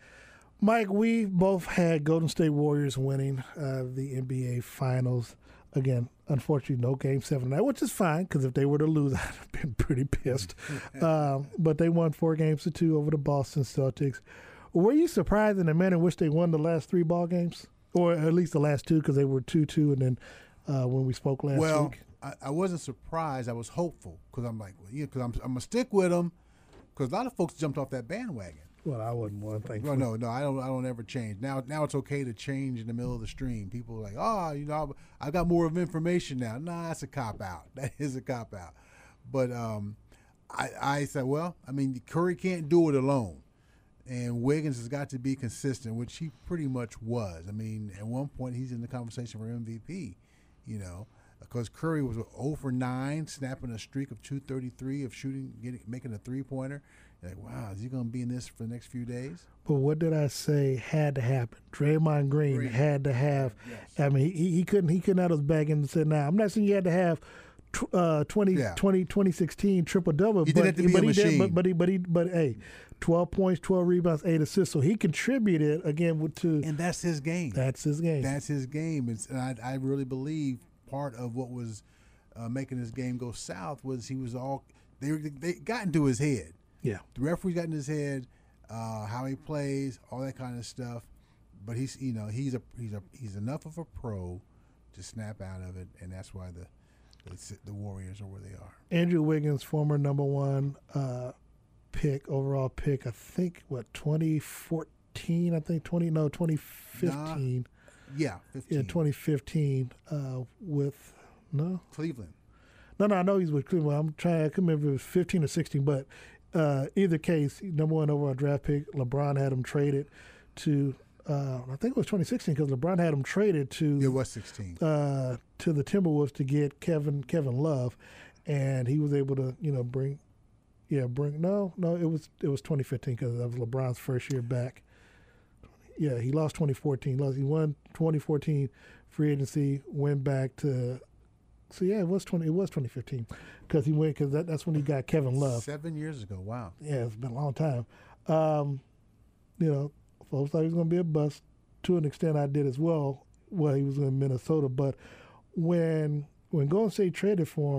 Mike, we both had Golden State Warriors winning uh, the N B A Finals. Again, unfortunately, no Game seven tonight, which is fine, because if they were to lose, I'd have been pretty pissed. um, but they won four games to two over the Boston Celtics. Were you surprised in the manner in which they won the last three ball games? Or at least the last two, because they were two two, and then uh, when we spoke last well, week? Well, I, I wasn't surprised. I was hopeful, because I'm like, well, yeah, because I'm, I'm going to stick with them, because a lot of folks jumped off that bandwagon. Well, I wasn't one thing. Well, no, no, I don't. I don't ever change. Now, now it's okay to change in the middle of the stream. People are like, oh, you know, I got more of information now. Nah, that's a cop out. That is a cop out. But um, I, I said, well, I mean, Curry can't do it alone, and Wiggins has got to be consistent, which he pretty much was. I mean, at one point he's in the conversation for M V P, you know, because Curry was zero for nine, snapping a streak of two thirty-three of shooting, getting, making a three pointer. Like, wow, is he going to be in this for the next few days? But what did I say had to happen? Draymond Green, Green. had to have. Yes. I mean, he, he couldn't he couldn't have his back in and said, "Now, nah, I'm not saying you had to have uh, twenty, yeah. twenty, twenty sixteen triple double, but, but, he but, he did, but but he but he but hey, twelve points, twelve rebounds, eight assists. So he contributed again with two. And that's his game. That's his game. That's his game. It's, and I, I really believe part of what was uh, making his game go south was he was all they they got into his head. Yeah, the referee got in his head, uh, how he plays, all that kind of stuff. But he's, you know, he's a he's a he's enough of a pro to snap out of it, and that's why the the, the Warriors are where they are. Andrew Wiggins, former number one uh, pick, overall pick, I think what twenty fourteen, I think twenty no twenty fifteen. Nah, yeah, fifteen. Yeah, twenty fifteen uh, with no Cleveland. No, no, I know he's with Cleveland. I'm trying. I can't remember if it was fifteen or sixteen, but. Uh, either case, number one overall draft pick, LeBron had him traded to, uh, I think it was twenty sixteen because LeBron had him traded to. It was sixteen. Uh, to the Timberwolves to get Kevin Kevin Love, and he was able to, you know, bring, yeah, bring no, no, it was it was twenty fifteen because that was LeBron's first year back. Yeah, he lost twenty fourteen. Lost, he won twenty fourteen free agency, went back to. So yeah, it was twenty. It was twenty fifteen because he went because that, that's when he got Kevin Love. Seven years ago. Wow. Yeah, it's been a long time. Um, you know, folks thought he was going to be a bust. To an extent, I did as well. Well, he was in Minnesota, but when when Golden State traded for him,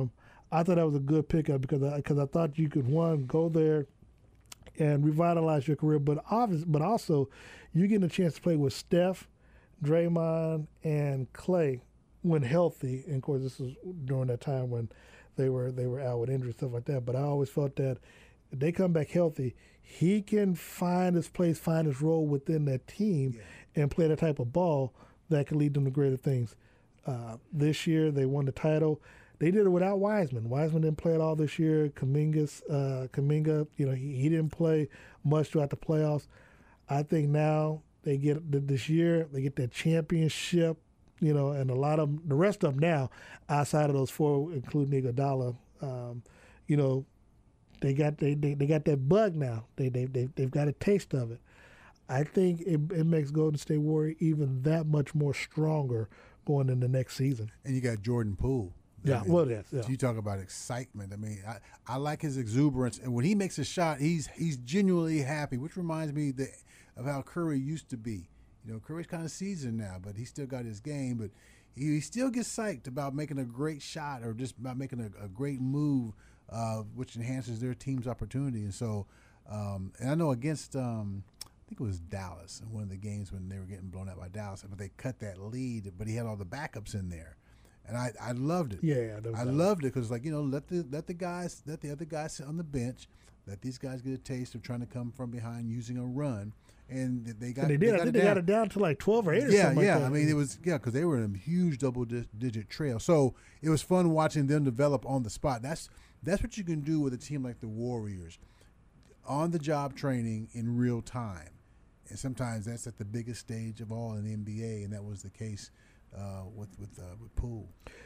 I thought that was a good pickup because I, cause I thought you could, one, go there and revitalize your career, but obvious, but also you getting a chance to play with Steph, Draymond, and Clay when healthy. And of course, this was during that time when they were they were out with injury, stuff like that. But I always felt that if they come back healthy, he can find his place, find his role within that team, yeah. and play the type of ball that can lead them to greater things. Uh, this year, they won the title. They did it without Wiseman. Wiseman didn't play at all this year. Kuminga's, uh, Kuminga, you know, he, he didn't play much throughout the playoffs. I think now they get this year, they get that championship, you know, and a lot of the rest of them now, outside of those four, including Iguodala, um, you know, they got they, they, they got that bug now. They they they they've got a taste of it. I think it, it makes Golden State Warriors even that much more stronger going into next season. And you got Jordan Poole. Yeah, I mean, well, yes. Yeah. You talk about excitement. I mean, I, I like his exuberance, and when he makes a shot, he's he's genuinely happy. Which reminds me that, of how Curry used to be. You know, Curry's kind of seasoned now, but he still got his game. But he, he still gets psyched about making a great shot or just about making a, a great move, uh, which enhances their team's opportunity. And so, um, and I know against, um, I think it was Dallas in one of the games when they were getting blown out by Dallas, but they cut that lead. But he had all the backups in there. And I, I loved it. Yeah, I loved it because, like, you know, let the let the guys, let the other guys sit on the bench, let these guys get a taste of trying to come from behind using a run, and they got. And they did. They got I think it they down. got it down to like twelve or eight. Or yeah, something yeah. like that. I mean, it was yeah because they were in a huge double-digit trail. So it was fun watching them develop on the spot. That's that's what you can do with a team like the Warriors, on the job training in real time, and sometimes that's at the biggest stage of all in the N B A, and that was the case uh, with with uh, with Poole.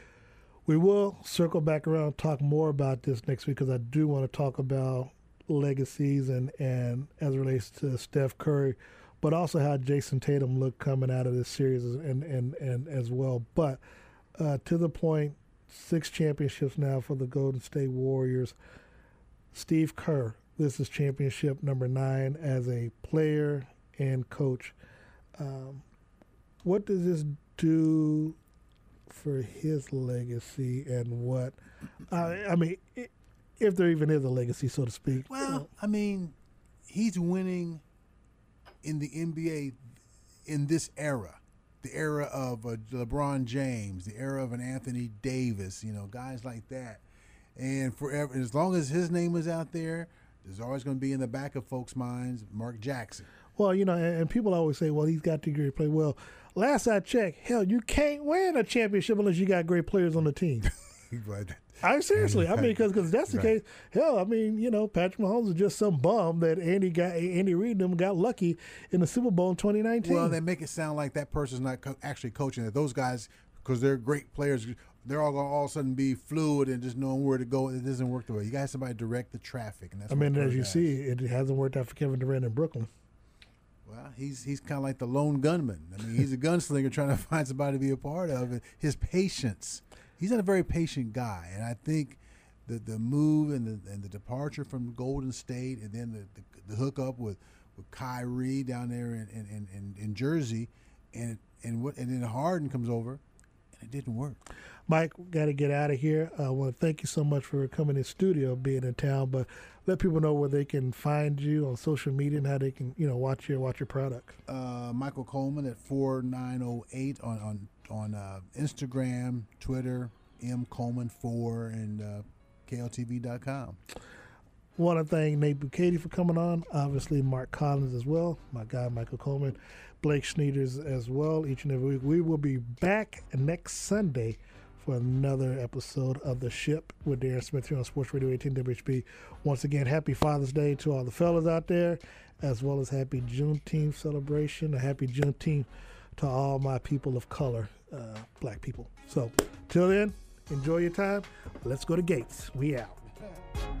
We will circle back around and talk more about this next week because I do want to talk about legacies and, and as it relates to Steph Curry, but also how Jason Tatum looked coming out of this series and, and, and as well. But uh, to the point, six championships now for the Golden State Warriors. Steve Kerr, this is championship number nine as a player and coach. Um, what does this do for his legacy and what uh, I mean, if there even is a legacy, so to speak? Well, I mean, he's winning in the N B A in this era, the era of uh, LeBron James, the era of an Anthony Davis, you know, guys like that. And forever, as long as his name is out there, there's always going to be in the back of folks' minds Mark Jackson. Well, you know, and, and people always say, well, he's got to great play. Well, last I checked, hell, you can't win a championship unless you got great players on the team. Right. I seriously, I mean, because because that's the Right. case. Hell, I mean, you know, Patrick Mahomes is just some bum that Andy got Andy Reid and them got lucky in the Super Bowl in twenty nineteen. Well, they make it sound like that person's not co- actually coaching. That those guys, because they're great players, they're all going to all of a sudden be fluid and just knowing where to go. It doesn't work the way. You got somebody to direct the traffic, and that's. I what mean, Kerr as you does. see, it hasn't worked out for Kevin Durant in Brooklyn. Well, he's he's kind of like the lone gunman. I mean, he's a gunslinger trying to find somebody to be a part of it. His patience. He's not a very patient guy, and I think the the move and the and the departure from Golden State, and then the the, the hookup with, with Kyrie down there in in, in, in Jersey, and and what and then Harden comes over, and it didn't work. Mike, got to get out of here. I want to thank you so much for coming in studio, being in town, but let people know where they can find you on social media and how they can, you know, watch your watch your product. Uh, Michael Coleman at four nine oh eight on on on uh, Instagram, Twitter, M Coleman four, and uh, K L T V dot com. Want to thank Nate Bukaty for coming on. Obviously, Mark Collins as well. My guy, Michael Coleman. Blake Schneiders as well. Each and every week. We will be back next Sunday for another episode of The Ship with Darren Smith here on Sports Radio eighteen W H B. Once again, happy Father's Day to all the fellas out there, as well as happy Juneteenth celebration. A happy Juneteenth to all my people of color, uh, black people. So, till then, enjoy your time. Let's go to Gates. We out.